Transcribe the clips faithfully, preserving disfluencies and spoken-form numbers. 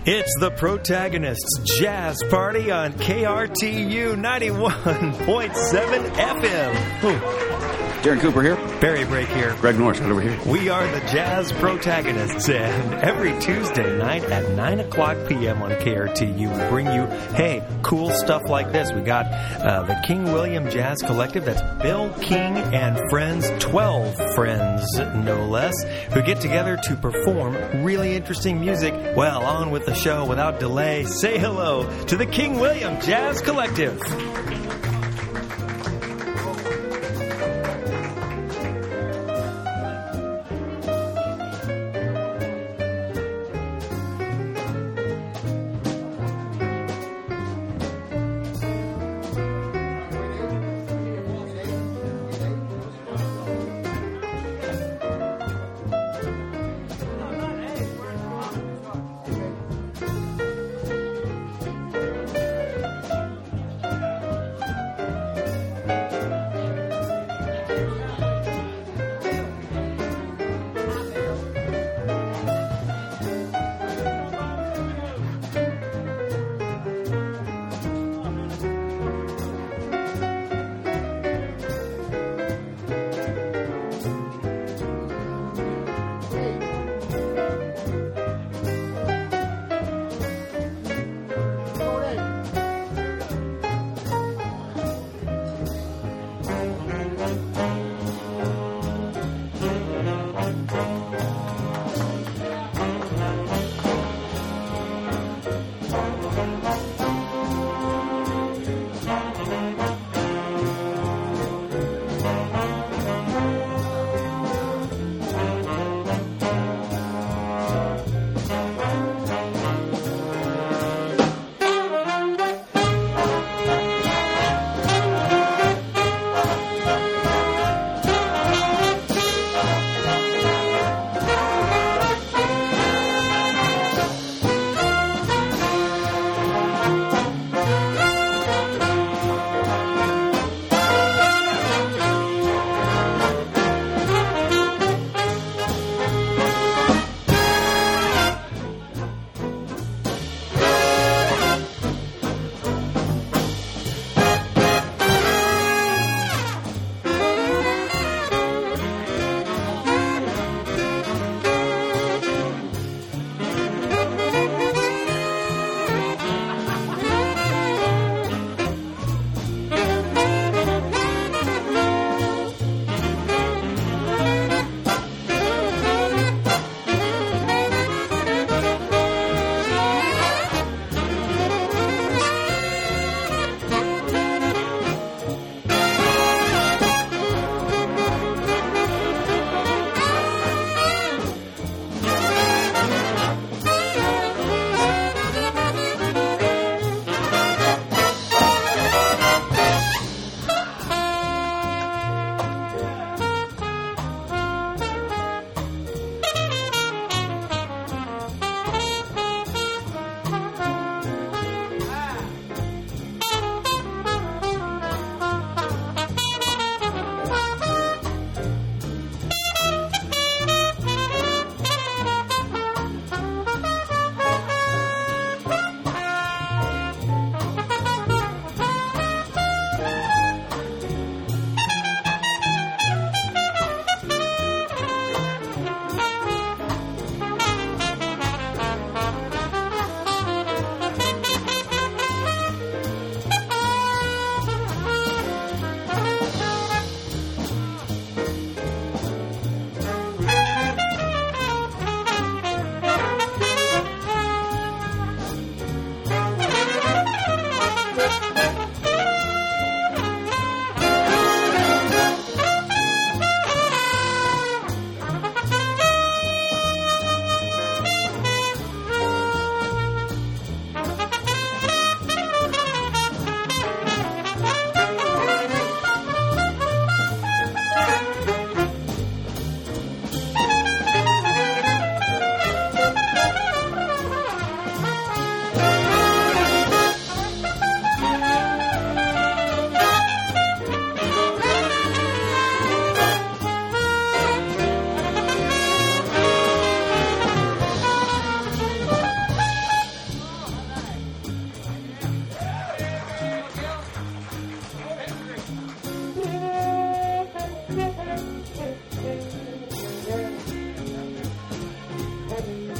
It's the Protagonists Jazz Party on K R T U ninety-one point seven F M. Ooh. Darren Cooper here. Barry Break here. Greg Norris right over here. We are the Jazz Protagonists, and every Tuesday night at nine o'clock p.m. on K R T U, we bring you, hey, cool stuff like this. We got uh, the King William Jazz Collective. That's Bill King and friends, twelve friends, no less, who get together to perform really interesting music. Well, on with the show without delay. Say hello to the King William Jazz Collective.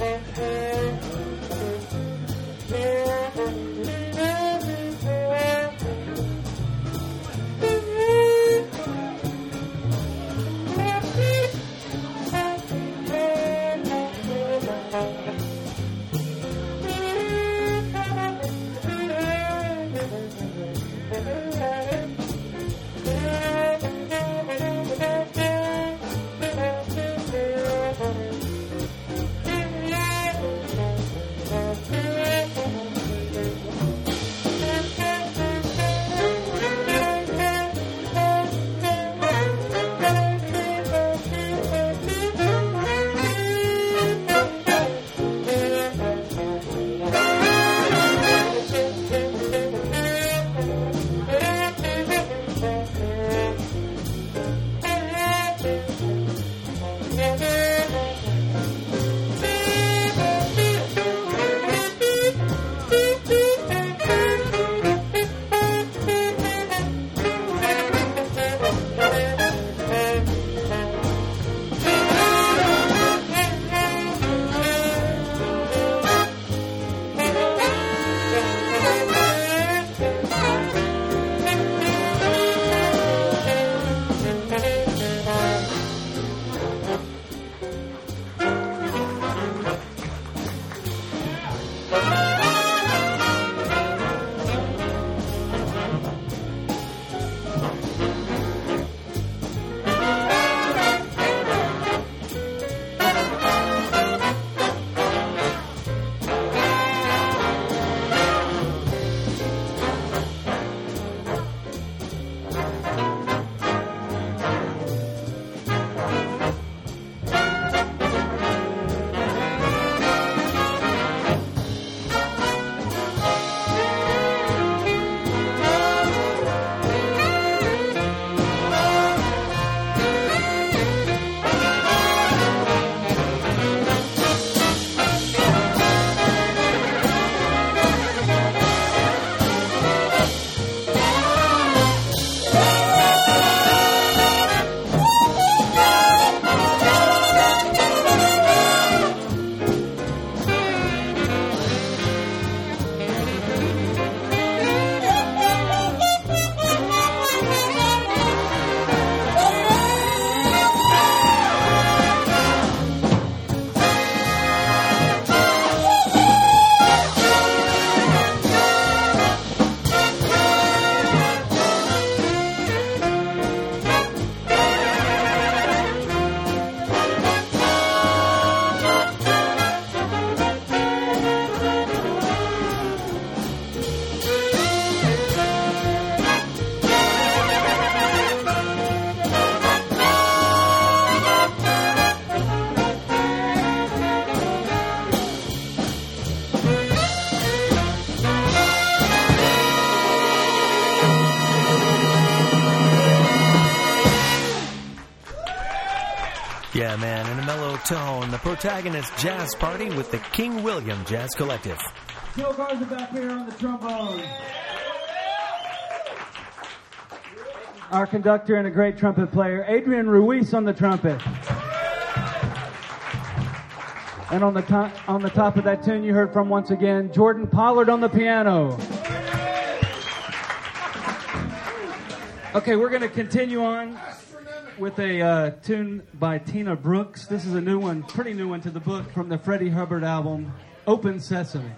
Yeah, man, in a mellow tone, the Protagonist Jazz Party with the King William Jazz Collective. Joe Garza back here on the trombone. Our conductor and a great trumpet player, Adrian Ruiz on the trumpet. And on the to- on the top of that tune you heard from once again, Jordan Pollard on the piano. Okay, we're going to continue on with a uh, tune by Tina Brooks. This is a new one, pretty new one to the book from the Freddie Hubbard album, Open Sesame.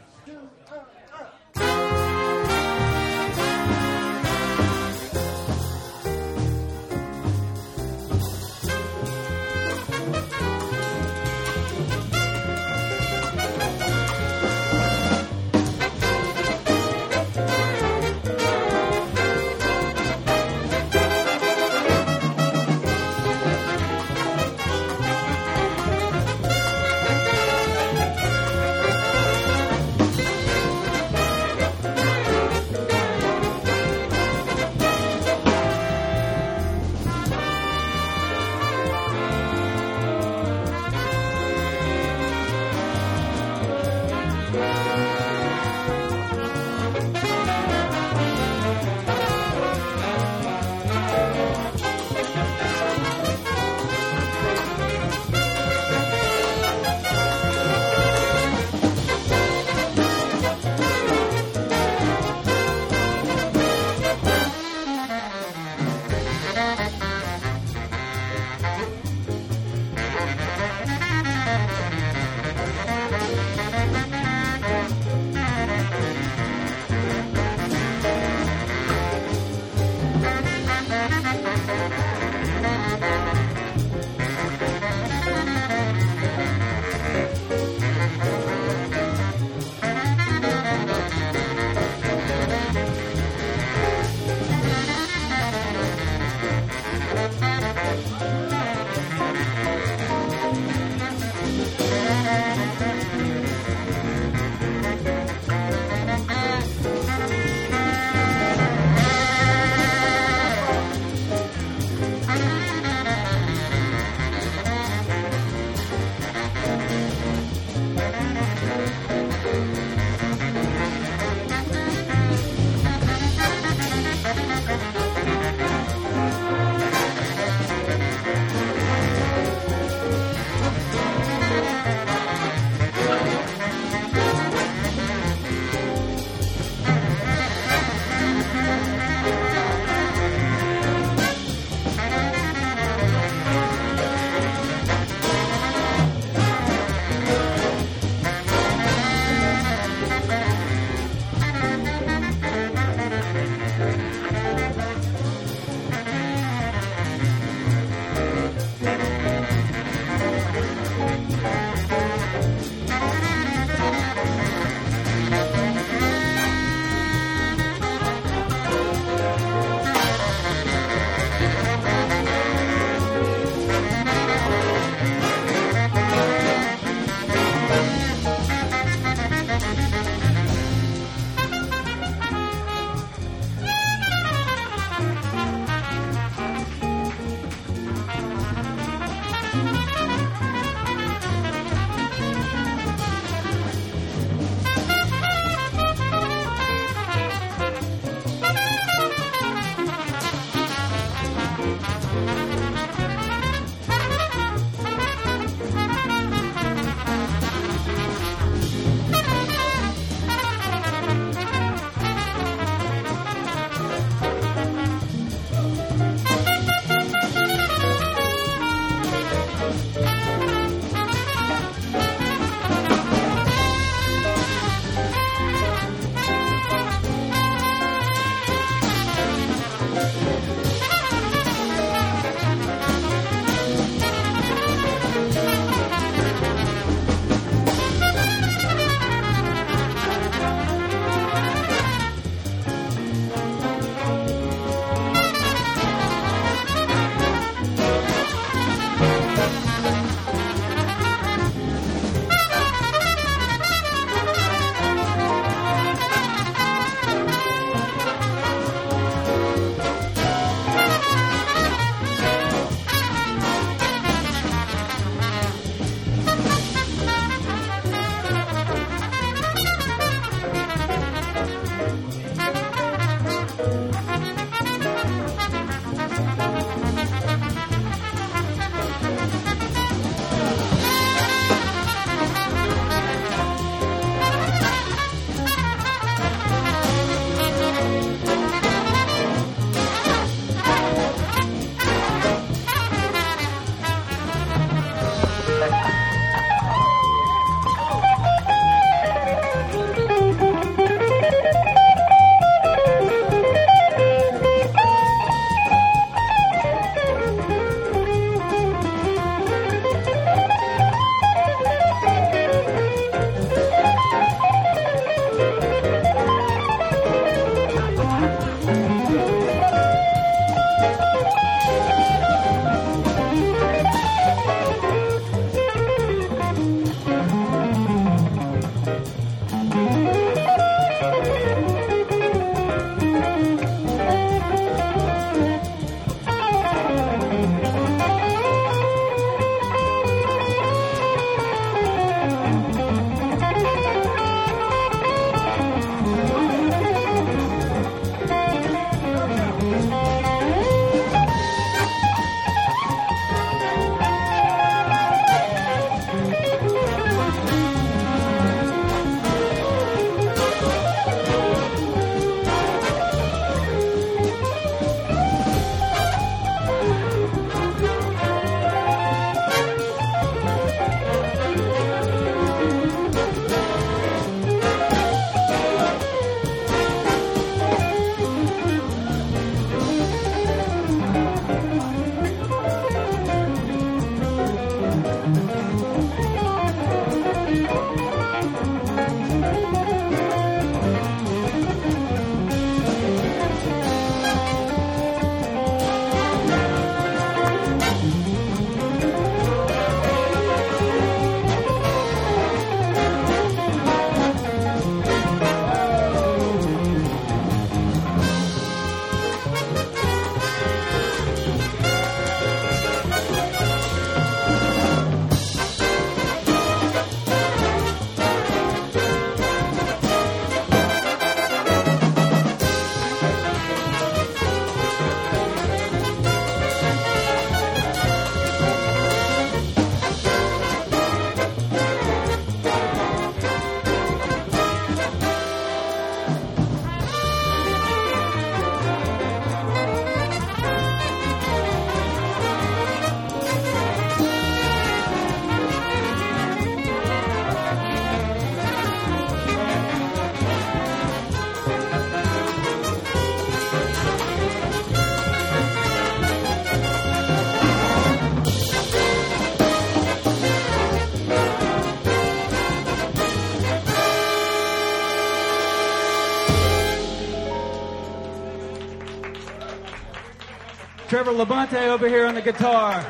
Trevor Labonte over here on the guitar.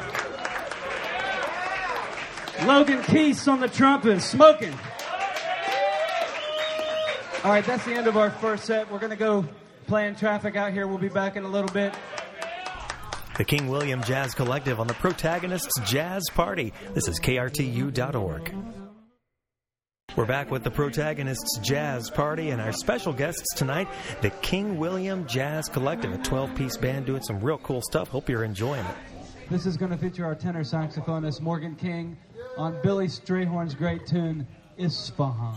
Logan Keese on the trumpet, smoking. All right, that's the end of our first set. We're going to go playing traffic out here. We'll be back in a little bit. The King William Jazz Collective on the Protagonists Jazz Party. This is K R T U dot org. We're back with the Protagonists Jazz Party and our special guests tonight, the King William Jazz Collective, a twelve-piece band doing some real cool stuff. Hope you're enjoying it. This is going to feature our tenor saxophonist, Morgan King, on Billy Strayhorn's great tune, Isfahan.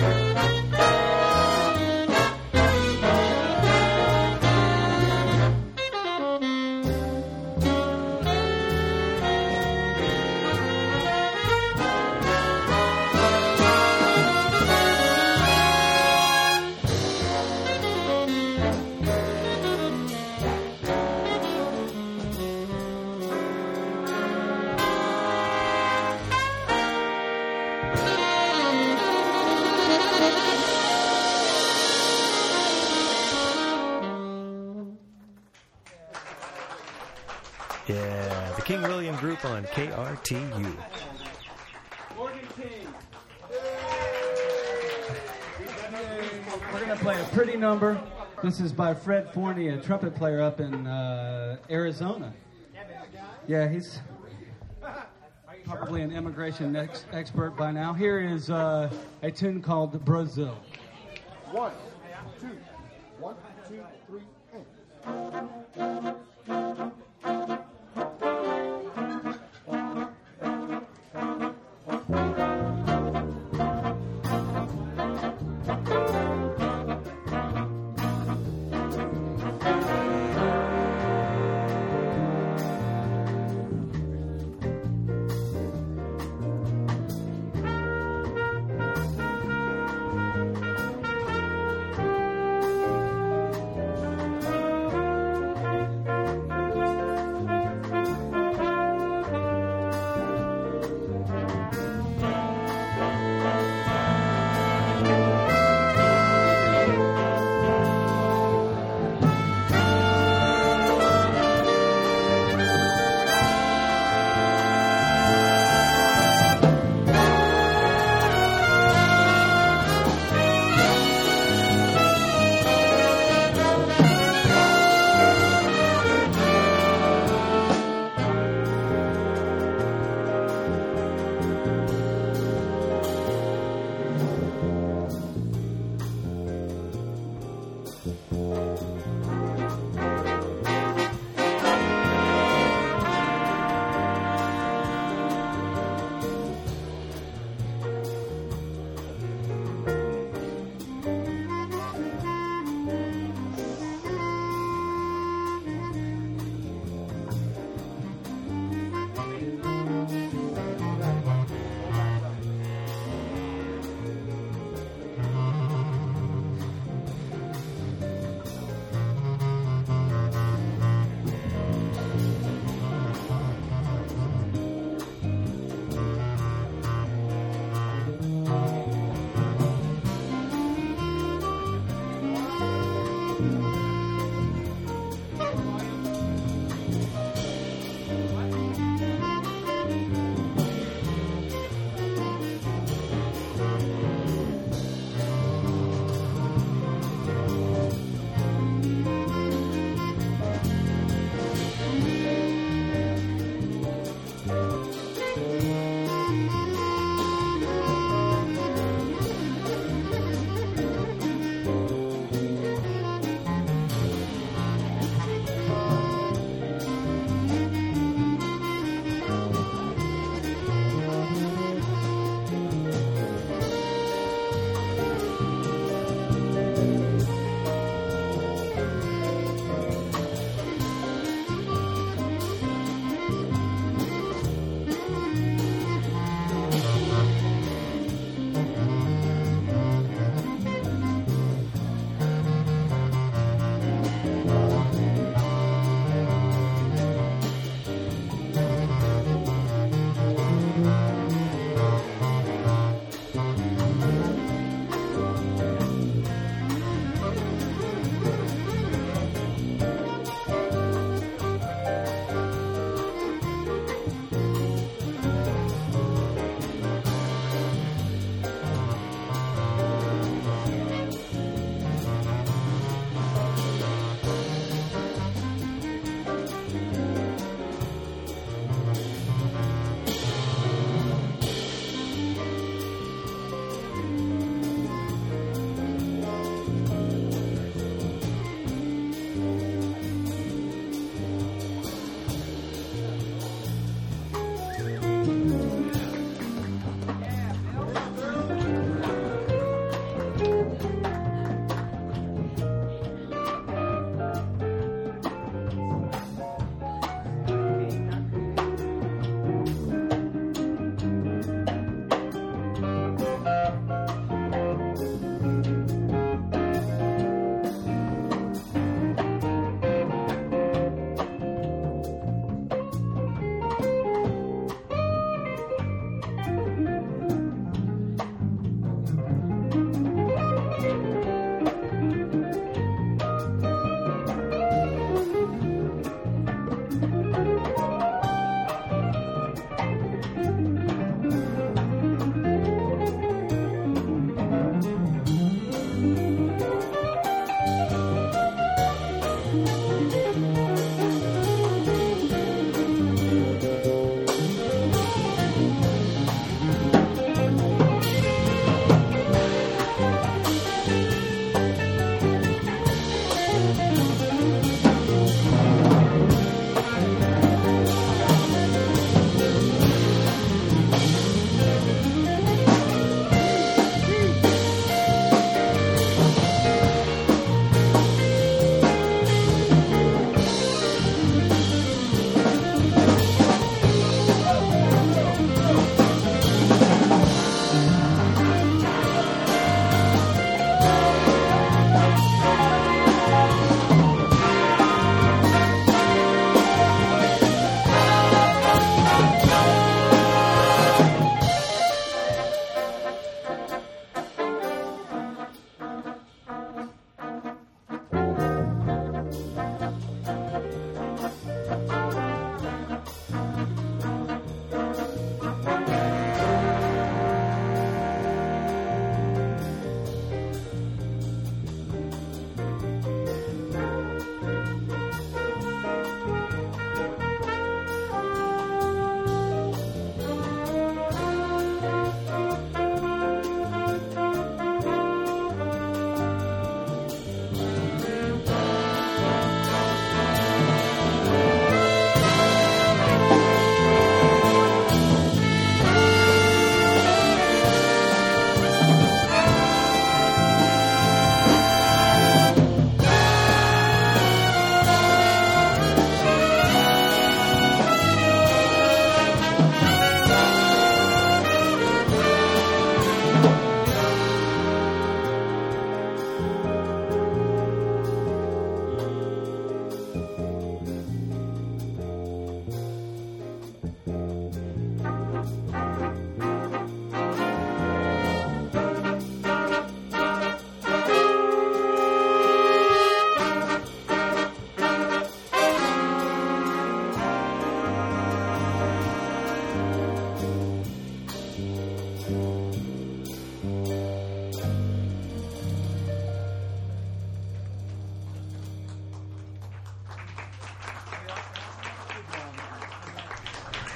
Yeah, the King William Group on K R T U. Morgan King. We're going to play a pretty number. This is by Fred Forney, a trumpet player up in uh, Arizona. Yeah, he's probably an immigration ex- expert by now. Here is uh, a tune called Brazil. One, two, one, two, three, and.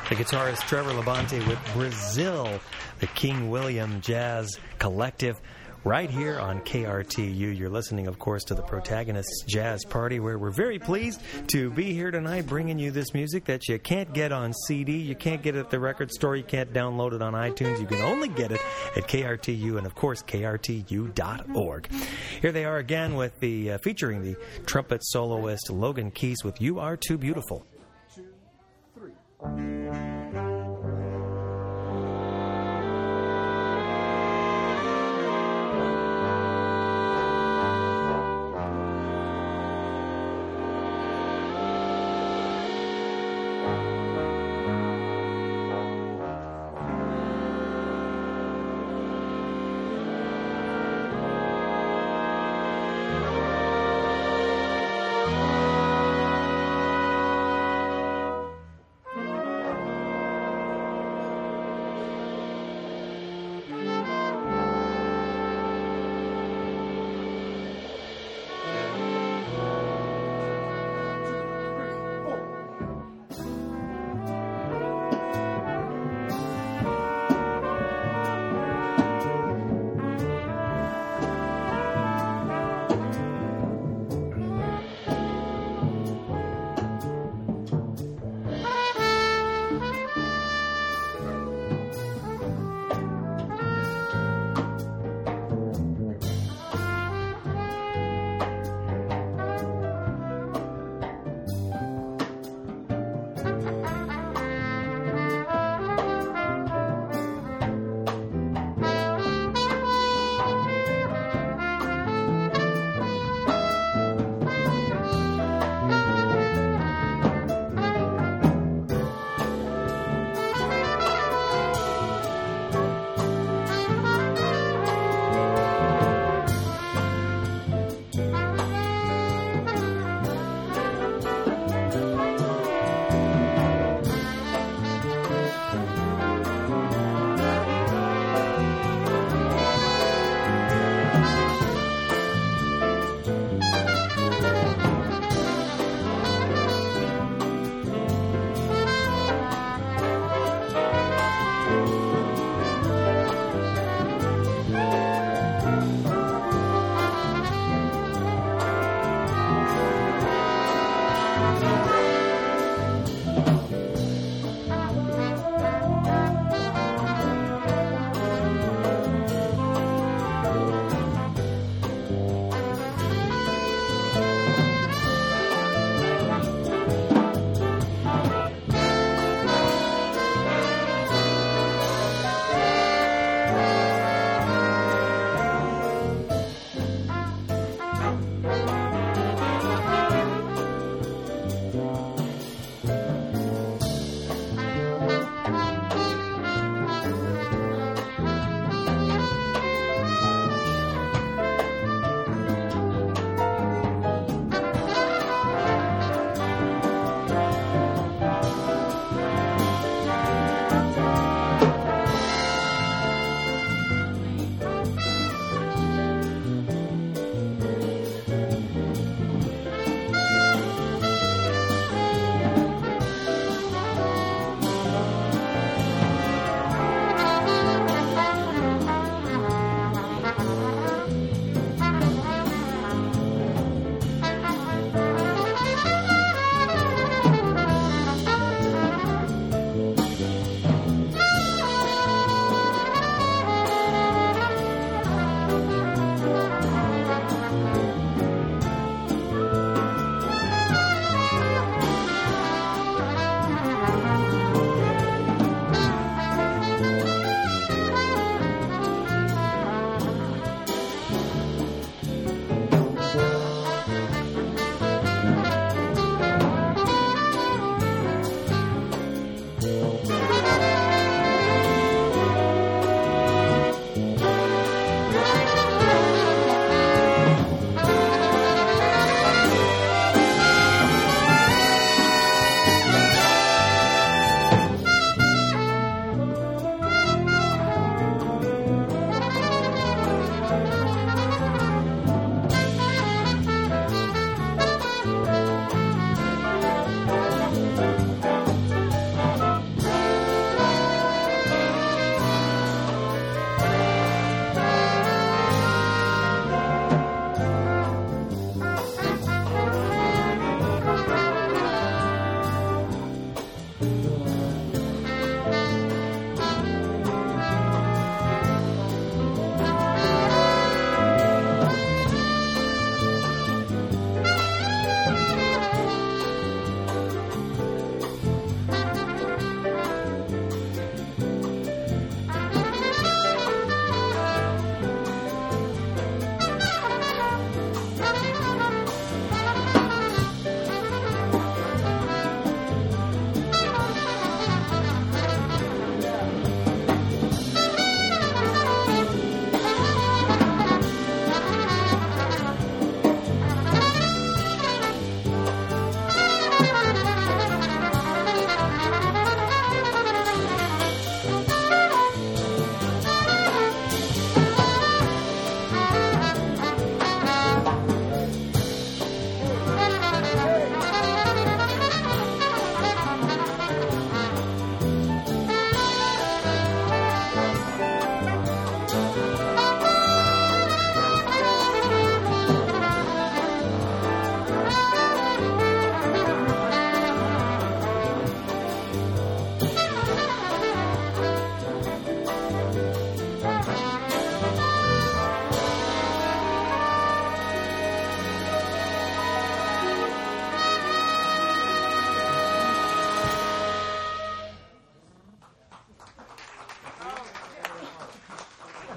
The guitarist Trevor Labonte with Brazil, the King William Jazz Collective, right here on K R T U. You're listening, of course, to the Protagonists Jazz Party, where we're very pleased to be here tonight bringing you this music that you can't get on C D, you can't get it at the record store, you can't download it on iTunes, you can only get it at K R T U and, of course, K R T U dot org. Here they are again with the uh, featuring the trumpet soloist Logan Keys with You Are Too Beautiful. Two, three.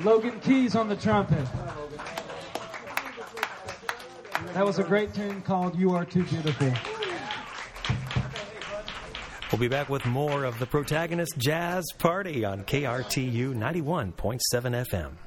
Logan Keys on the trumpet. That was a great tune called You Are Too Beautiful. We'll be back with more of the Protagonist Jazz Party on K R T U ninety-one point seven F M.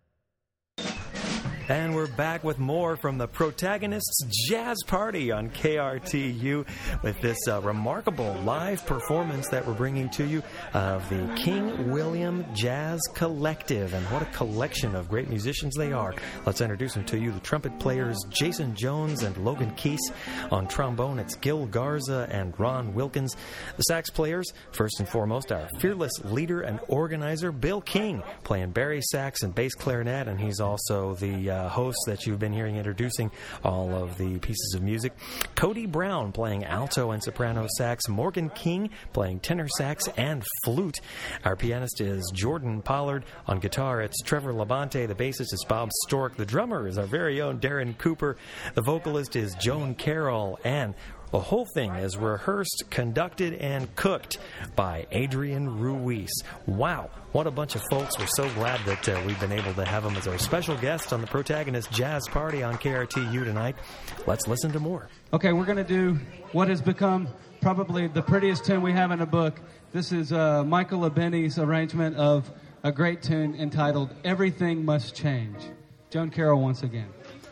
And we're back with more from the Protagonists Jazz Party on K R T U with this uh, remarkable live performance that we're bringing to you of the King William Jazz Collective. And what a collection of great musicians they are. Let's introduce them to you. The trumpet players, Jason Jones and Logan Keys. On trombone, it's Gil Garza and Ron Wilkins. The sax players, first and foremost, our fearless leader and organizer, Bill King, playing bari sax and bass clarinet, and he's also the uh, host that you've been hearing introducing all of the pieces of music. Cody Brown playing alto and soprano sax. Morgan King playing tenor sax and flute. Our pianist is Jordan Pollard. On guitar, it's Trevor Labonte. The bassist is Bob Stork. The drummer is our very own Darren Cooper. The vocalist is Joan Carroll. And the whole thing is rehearsed, conducted, and cooked by Adrian Ruiz. Wow, what a bunch of folks. We're so glad that uh, we've been able to have him as our special guest on the Protagonist Jazz Party on K R T U tonight. Let's listen to more. Okay, we're going to do what has become probably the prettiest tune we have in a book. This is uh, Michael Abeni's arrangement of a great tune entitled Everything Must Change. Joan Carroll once again.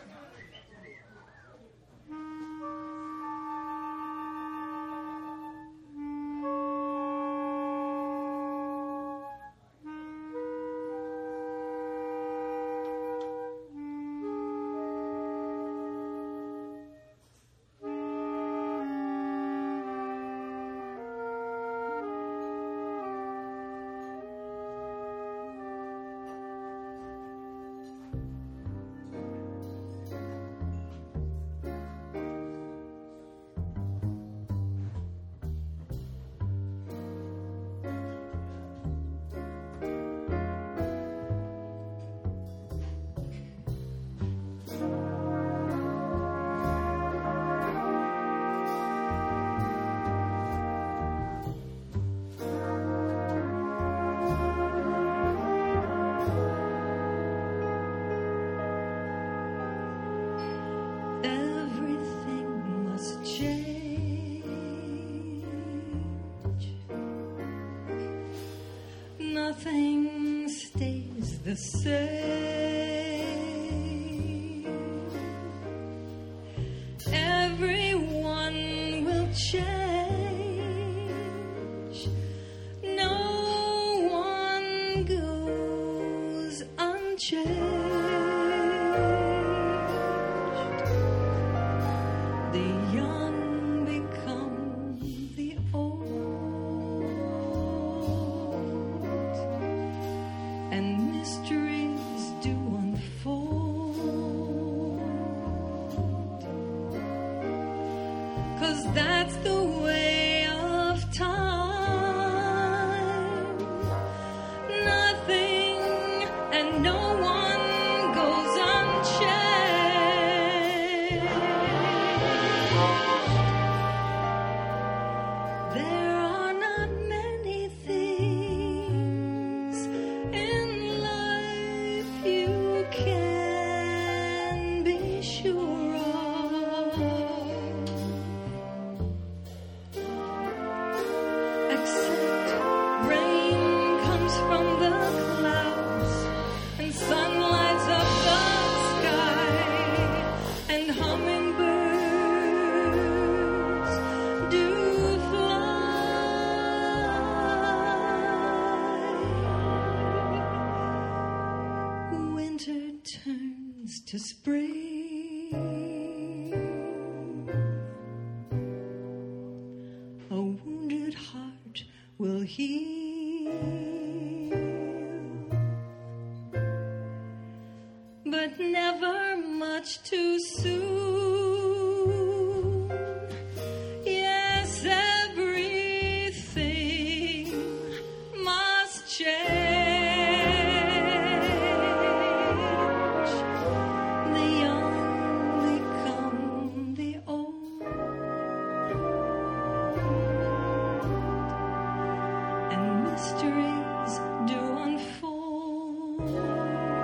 Nothing stays the same. Everyone will change. No one goes unchanged. The young become the old. And mysteries do unfold, 'cause that's the way of time. Nothing and no one goes unchanged. There are not many things in life you can be sure of, except rain comes from the clouds and sun lights up the sky and hummingbirds do fly. Winter turns to spring. A wounded heart will heal, but never much too soon. Yes, everything must change. The young become the old, and mysteries do unfold.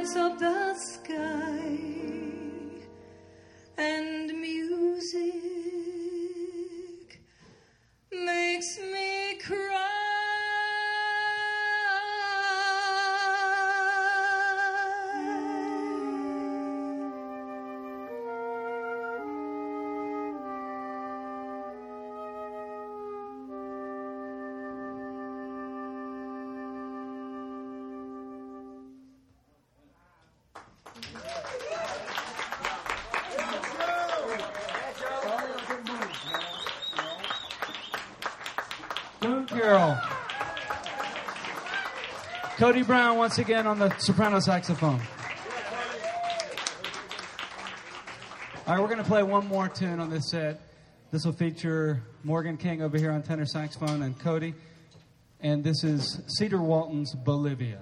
stars of the sky and music makes me cry. Boone Carroll. Cody Brown once again on the soprano saxophone. All right, we're going to play one more tune on this set. This will feature Morgan King over here on tenor saxophone and Cody. And this is Cedar Walton's Bolivia.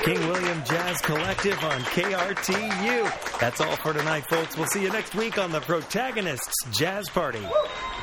King William Jazz Collective on K R T U. That's all for tonight, folks. We'll see you next week on the Protagonists Jazz Party.